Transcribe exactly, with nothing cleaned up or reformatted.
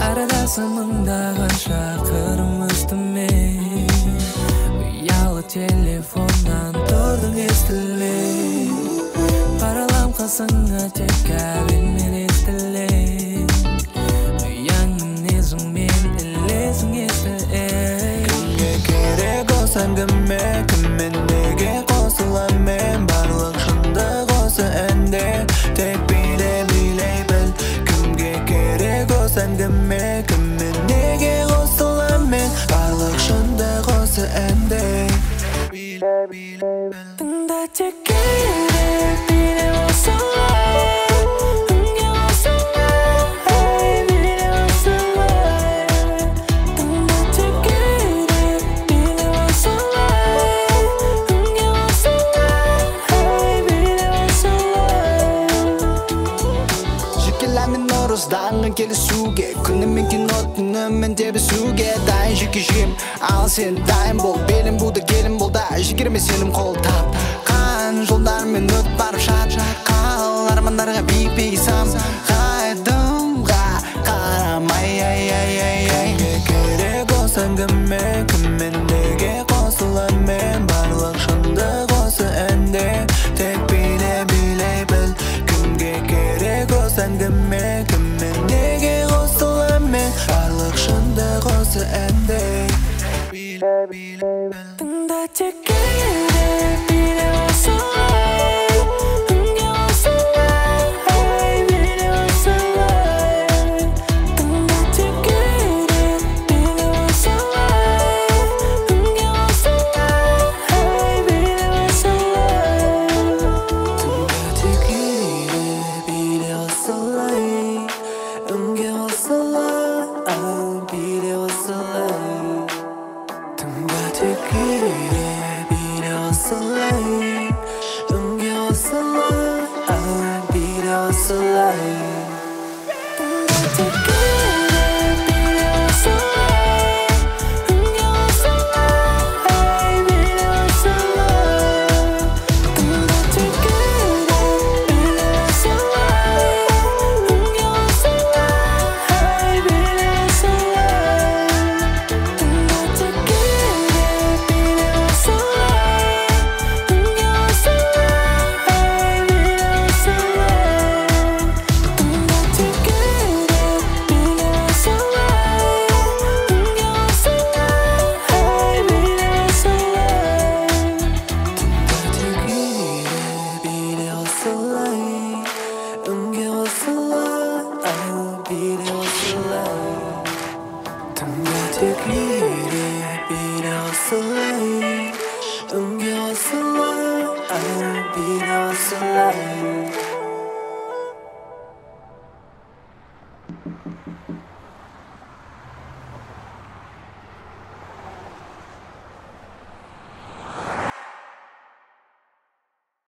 Қарадасың мыңдаған шақырым үстіме, ұялы телефоннан тұрдың естілмей. Паралам қасыңа тек кабелмен естілей. Ұяң мінезіңмен ілесің есті ей. Кімге керек осы әңгіме, кіммен неге қосылам мен? Барлық шындық осы әнде, тек биле билей біл. Кімге керек осы әңгіме, кіммен неге қосылам мен? Барлық шындық осы әнде, биле билей біл. Тыңда тек керек биле осылай, үнге осылай, биле осылай. Тыңда тек керек биле осылай, үнге осылай, биле осылай. Жекеләмен орызданғы келісуге, күнімен кино түнімен тебісуге дайын жеке-жем. Ал сен дайын бол, белім бұлды келім бол да, жігерме сенім қолтап. Қан жолдармен өт барып шат, қал армандарға бейпей сам. Қайдымға қарамай, ай, ай, ай, ай. Кімге керек осы әңгіме, кіммен неге қосылам мен? Барлық шындық осы әнде, тек биле билей біл. Кімге керек осы әңгіме, кіммен неге қосылам мен? Барлық шындық осы әнде, биле билей біл. Тыңда тек керек биле осылай, үнге осылай, биле осылай. Тыңда тек керек биле осылай, үнге осылай, биле осылай. Тыңда тек керек биле осылай, үнге осылай, биле осылай. Тыңда тек керек биле осылай, үнге осылай, биле осылай. Тыңда тек керек биле осылай, үнге осылай, биле осылай. Тыңда тек керек биле осылай, үнге осылай, биле осылай. Тыңда тек керек биле осылай, үнге осылай, биле осылай. Тыңда тек керек биле осылай, үнге осылай, биле осылай. Тыңда тек керек биле осылай, үнге осылай, биле осылай. Тыңда тек керек биле осылай, үнге осылай, биле осылай.